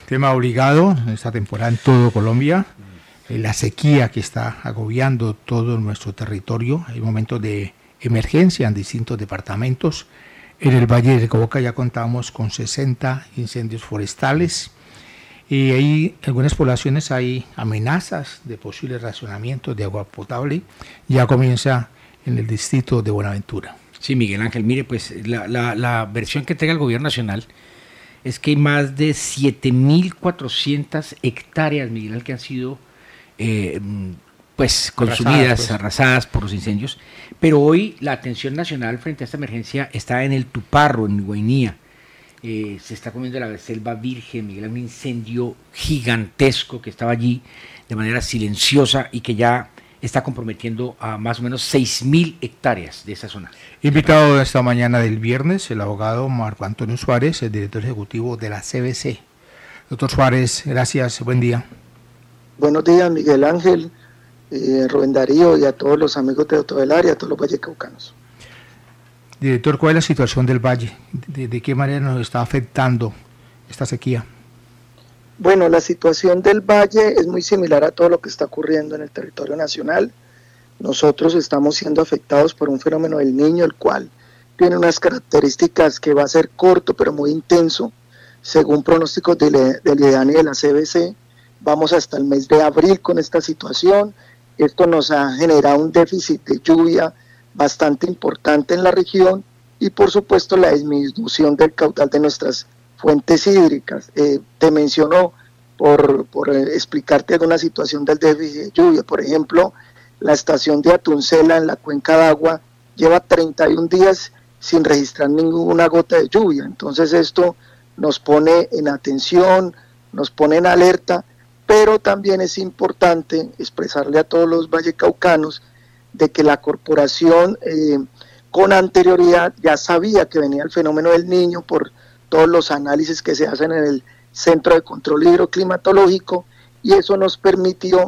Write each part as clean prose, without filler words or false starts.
Tema obligado en esta temporada en todo Colombia, la sequía que está agobiando todo nuestro territorio. Hay momentos de emergencia en distintos departamentos. En el Valle del Cauca ya contamos con 60 incendios forestales y hay algunas poblaciones, hay amenazas de posibles racionamientos de agua potable. Ya comienza en el distrito de Buenaventura. Sí, Miguel Ángel, mire, pues la versión que entrega el gobierno nacional es que hay más de 7.400 hectáreas, Miguel Ángel, que han sido pues consumidas, arrasadas por los incendios, pero hoy la atención nacional frente a esta emergencia está en el Tuparro, en Guainía. Se está comiendo la selva virgen, Miguel Ángel, un incendio gigantesco que estaba allí de manera silenciosa y que ya está comprometiendo a más o menos 6.000 hectáreas de esa zona. Invitado esta mañana del viernes el abogado Marco Antonio Suárez, el director ejecutivo de la CBC. Doctor Suárez, gracias, buen día. Buenos días, Miguel Ángel, Rubén Darío y a todos los amigos de todo el área, a todos los vallecaucanos. Director, ¿cuál es la situación del valle? ¿De qué manera nos está afectando esta sequía? Bueno, la situación del valle es muy similar a todo lo que está ocurriendo en el territorio nacional. Nosotros estamos siendo afectados por un fenómeno del Niño, el cual tiene unas características que va a ser corto pero muy intenso. Según pronósticos del IDEAN y de la CBC, vamos hasta el mes de abril con esta situación. Esto nos ha generado un déficit de lluvia bastante importante en la región y por supuesto la disminución del caudal de nuestras fuentes hídricas. Te menciono por explicarte alguna situación del déficit de lluvia. Por ejemplo, la estación de Atuncela en la cuenca de Agua lleva 31 días sin registrar ninguna gota de lluvia. Entonces esto nos pone en atención, nos pone en alerta, pero también es importante expresarle a todos los vallecaucanos de que la corporación con anterioridad ya sabía que venía el fenómeno del Niño por todos los análisis que se hacen en el Centro de Control Hidroclimatológico, y eso nos permitió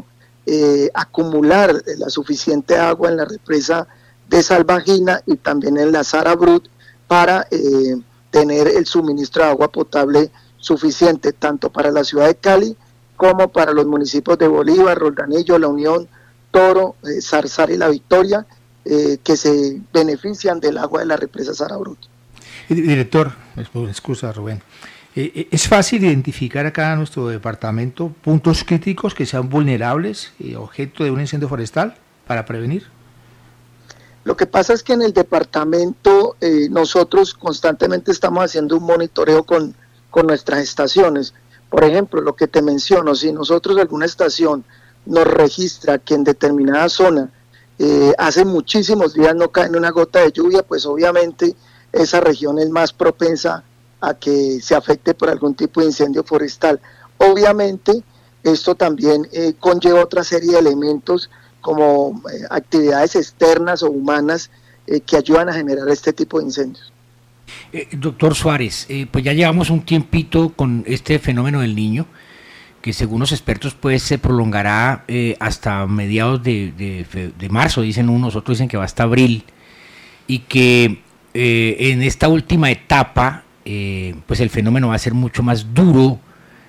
acumular la suficiente agua en la represa de Salvajina y también en la Sara Brut para tener el suministro de agua potable suficiente tanto para la ciudad de Cali como para los municipios de Bolívar, Roldanillo, La Unión, Toro, Zarzal y La Victoria, que se benefician del agua de la represa Sara Brut. Director, excusa Rubén, ¿es fácil identificar acá en nuestro departamento puntos críticos que sean vulnerables, objeto de un incendio forestal, para prevenir? Lo que pasa es que en el departamento nosotros constantemente estamos haciendo un monitoreo con nuestras estaciones. Por ejemplo, lo que te menciono, si nosotros alguna estación nos registra que en determinada zona hace muchísimos días no cae una gota de lluvia, pues obviamente esa región es más propensa a que se afecte por algún tipo de incendio forestal. Obviamente esto también conlleva otra serie de elementos como actividades externas o humanas que ayudan a generar este tipo de incendios. Doctor Suárez, pues ya llevamos un tiempito con este fenómeno del Niño, que según los expertos pues se prolongará hasta mediados de marzo, dicen unos, otros dicen que va hasta abril, y que en esta última etapa pues el fenómeno va a ser mucho más duro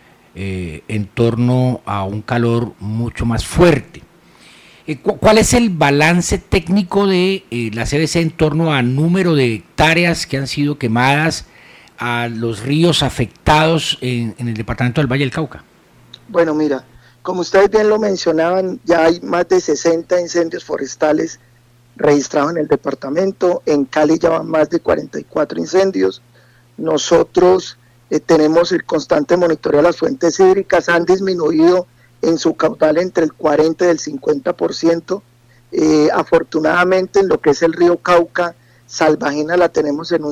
en torno a un calor mucho más fuerte. ¿Cuál es el balance técnico de la CBC en torno al número de hectáreas que han sido quemadas, a los ríos afectados en el departamento del Valle del Cauca? Bueno, mira, como ustedes bien lo mencionaban, ya hay más de 60 incendios forestales registrados en el departamento. En Cali ya van más de 44 incendios. Nosotros tenemos el constante monitoreo de las fuentes hídricas, han disminuido en su caudal entre el 40 y el 50%. Afortunadamente en lo que es el río Cauca, Salvajina la tenemos en un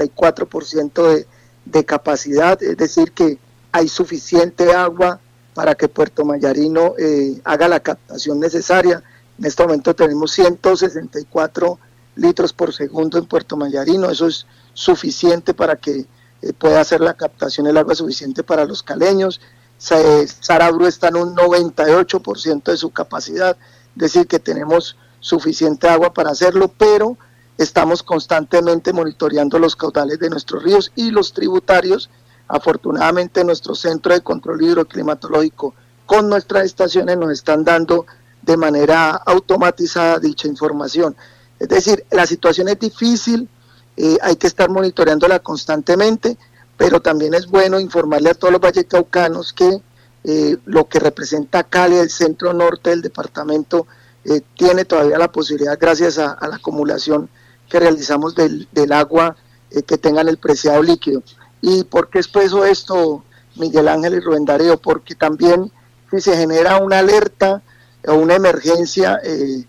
74% de capacidad, es decir que hay suficiente agua para que Puerto Mayarino haga la captación necesaria. En este momento tenemos 164 litros por segundo en Puerto Mayarino, eso es suficiente para que pueda hacer la captación del agua suficiente para los caleños. Sara Brut está en un 98% de su capacidad, es decir que tenemos suficiente agua para hacerlo, pero estamos constantemente monitoreando los caudales de nuestros ríos y los tributarios Afortunadamente nuestro Centro de Control Hidroclimatológico con nuestras estaciones nos están dando de manera automatizada dicha información. Es decir, la situación es difícil, hay que estar monitoreándola constantemente, pero también es bueno informarle a todos los vallecaucanos que lo que representa Cali, el centro norte del departamento, tiene todavía la posibilidad, gracias a la acumulación que realizamos del agua, que tengan el preciado líquido. ¿Y por qué expreso esto, Miguel Ángel y Rubén Darío? Porque también si se genera una alerta o una emergencia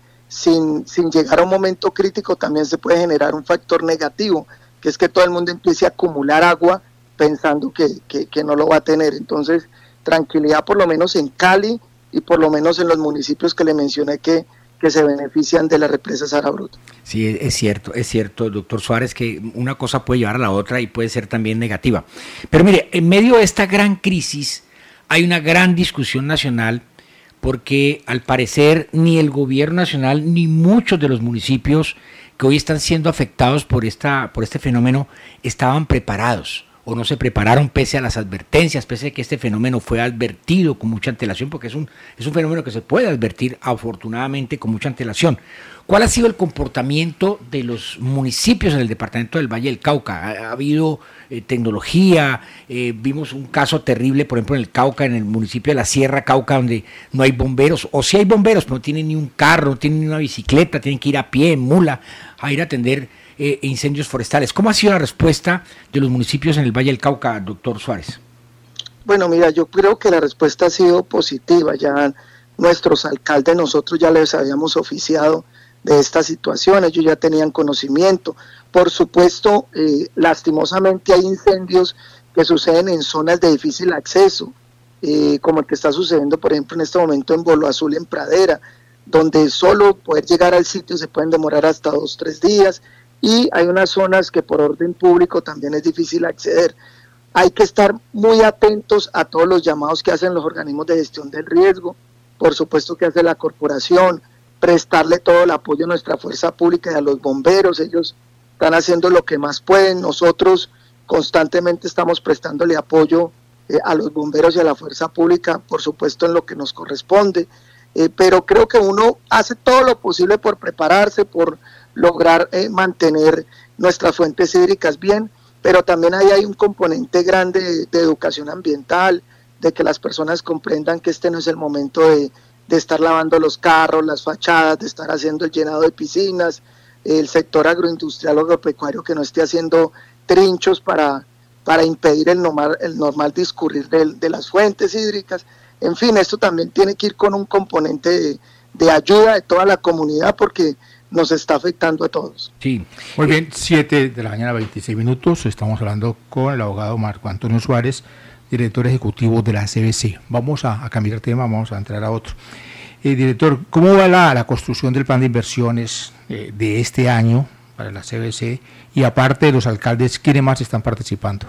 sin llegar a un momento crítico, también se puede generar un factor negativo, que es que todo el mundo empiece a acumular agua pensando que no lo va a tener. Entonces, tranquilidad por lo menos en Cali y por lo menos en los municipios que le mencioné que se benefician de la represa Sara Bruta. Sí, es cierto, doctor Suárez, que una cosa puede llevar a la otra y puede ser también negativa. Pero mire, en medio de esta gran crisis hay una gran discusión nacional, porque al parecer ni el gobierno nacional ni muchos de los municipios que hoy están siendo afectados por este fenómeno estaban preparados o no se prepararon pese a las advertencias, pese a que este fenómeno fue advertido con mucha antelación, porque es un fenómeno que se puede advertir afortunadamente con mucha antelación. ¿Cuál ha sido el comportamiento de los municipios en el departamento del Valle del Cauca? ¿Ha habido tecnología? Vimos un caso terrible, por ejemplo, en el Cauca, en el municipio de la Sierra Cauca, donde no hay bomberos, o sí hay bomberos, pero no tienen ni un carro, no tienen ni una bicicleta, tienen que ir a pie, en mula, a ir a atender incendios forestales. ¿Cómo ha sido la respuesta de los municipios en el Valle del Cauca, doctor Suárez? Bueno, mira, yo creo que la respuesta ha sido positiva. Ya nuestros alcaldes, nosotros ya les habíamos oficiado de esta situación, ellos ya tenían conocimiento. Por supuesto, lastimosamente hay incendios que suceden en zonas de difícil acceso, como el que está sucediendo, por ejemplo, en este momento en Bolo Azul, en Pradera, donde solo poder llegar al sitio se pueden demorar hasta 2 o 3 días, y hay unas zonas que por orden público también es difícil acceder. Hay que estar muy atentos a todos los llamados que hacen los organismos de gestión del riesgo, por supuesto que hace la corporación, prestarle todo el apoyo a nuestra fuerza pública y a los bomberos. Ellos están haciendo lo que más pueden. Nosotros constantemente estamos prestándole apoyo a los bomberos y a la fuerza pública, por supuesto en lo que nos corresponde, pero creo que uno hace todo lo posible por prepararse, por lograr mantener nuestras fuentes hídricas bien, pero también ahí hay un componente grande de educación ambiental, de que las personas comprendan que este no es el momento de estar lavando los carros, las fachadas, de estar haciendo el llenado de piscinas, el sector agroindustrial o agropecuario que no esté haciendo trinchos para impedir el normal discurrir de las fuentes hídricas. En fin, esto también tiene que ir con un componente de ayuda de toda la comunidad, porque nos está afectando a todos. Sí, muy bien, 7 de la mañana, 26 minutos, estamos hablando con el abogado Marco Antonio Suárez, director ejecutivo de la CBC. Vamos a cambiar de tema, vamos a entrar a otro. Director, ¿cómo va la construcción del plan de inversiones de este año para la CBC? Y aparte de los alcaldes, ¿quiénes más están participando?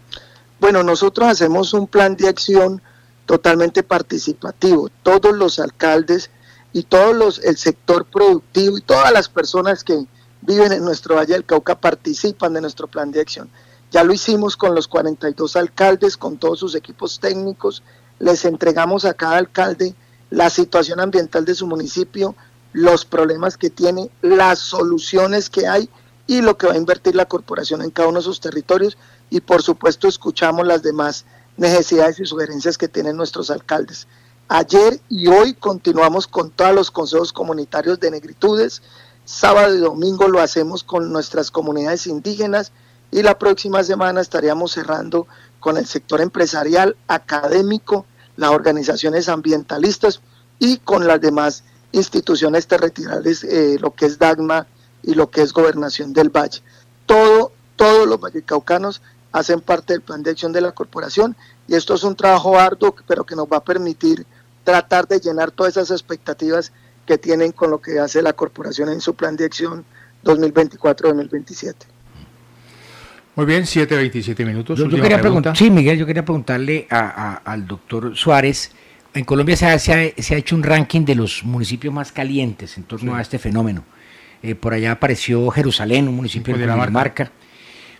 Bueno, nosotros hacemos un plan de acción totalmente participativo. Todos los alcaldes y el sector productivo y todas las personas que viven en nuestro Valle del Cauca participan de nuestro plan de acción. Ya lo hicimos con los 42 alcaldes, con todos sus equipos técnicos. Les entregamos a cada alcalde la situación ambiental de su municipio, los problemas que tiene, las soluciones que hay y lo que va a invertir la corporación en cada uno de sus territorios, y por supuesto escuchamos las demás necesidades y sugerencias que tienen nuestros alcaldes. Ayer y hoy continuamos con todos los consejos comunitarios de negritudes. Sábado y domingo lo hacemos con nuestras comunidades indígenas, y la próxima semana estaríamos cerrando con el sector empresarial, académico, las organizaciones ambientalistas y con las demás instituciones territoriales, lo que es DAGMA y lo que es Gobernación del Valle. Todos los vallecaucanos hacen parte del plan de acción de la corporación, y esto es un trabajo arduo, pero que nos va a permitir tratar de llenar todas esas expectativas que tienen con lo que hace la corporación en su plan de acción 2024-2027. Muy bien, 7:27 minutos. Yo quería preguntar, sí, Miguel, yo quería preguntarle al doctor Suárez. En Colombia se ha hecho un ranking de los municipios más calientes en torno a este fenómeno. Por allá apareció Jerusalén, un municipio de Dinamarca.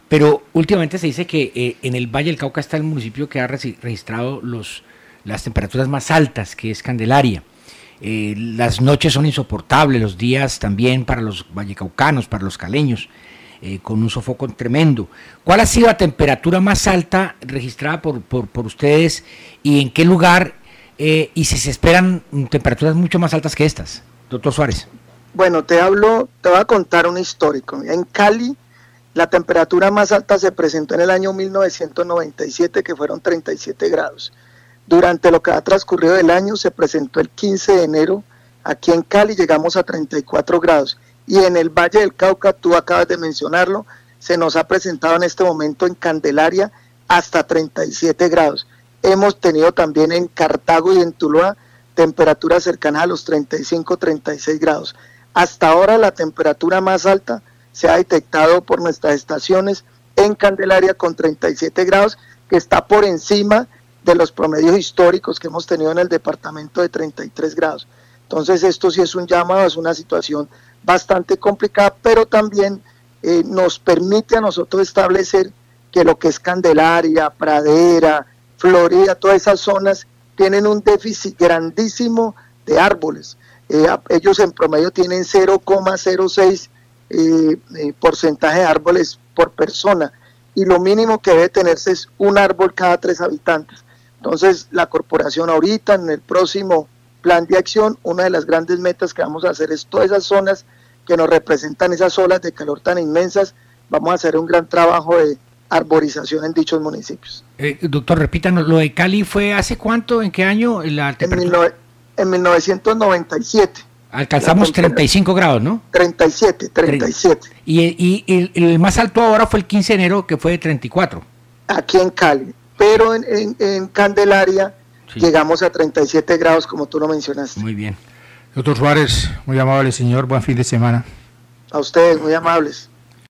Pero últimamente se dice que en el Valle del Cauca está el municipio que ha registrado las temperaturas más altas, que es Candelaria. Las noches son insoportables, los días también para los vallecaucanos, para los caleños, con un sofocón tremendo. ¿Cuál ha sido la temperatura más alta registrada por ustedes y en qué lugar? Y si se esperan temperaturas mucho más altas que estas, doctor Suárez. Bueno, te voy a contar un histórico. En Cali, la temperatura más alta se presentó en el año 1997, que fueron 37 grados. Durante lo que ha transcurrido del año, se presentó el 15 de enero, aquí en Cali llegamos a 34 grados. Y en el Valle del Cauca, tú acabas de mencionarlo, se nos ha presentado en este momento en Candelaria hasta 37 grados. Hemos tenido también en Cartago y en Tuluá temperaturas cercanas a los 35, 36 grados. Hasta ahora la temperatura más alta se ha detectado por nuestras estaciones en Candelaria con 37 grados, que está por encima de los promedios históricos que hemos tenido en el departamento de 33 grados. Entonces esto sí es un llamado, es una situación bastante complicada, pero también nos permite a nosotros establecer que lo que es Candelaria, Pradera, Florida, todas esas zonas tienen un déficit grandísimo de árboles. Ellos en promedio tienen 0,06 porcentaje de árboles por persona, y lo mínimo que debe tenerse es un árbol cada 3 habitantes. Entonces la corporación ahorita en el próximo plan de acción, una de las grandes metas que vamos a hacer es todas esas zonas que nos representan esas olas de calor tan inmensas, vamos a hacer un gran trabajo de arborización en dichos municipios. Doctor, repítanos, ¿lo de Cali fue hace cuánto? ¿En qué año? La temperatura? En 1997. Alcanzamos 35 grados, ¿no? 37. Y el más alto ahora fue el 15 de enero, que fue de 34. Aquí en Cali, pero en Candelaria sí llegamos a 37 grados, como tú lo mencionaste. Muy bien. Doctor Suárez, muy amable señor, buen fin de semana. A ustedes, muy amables.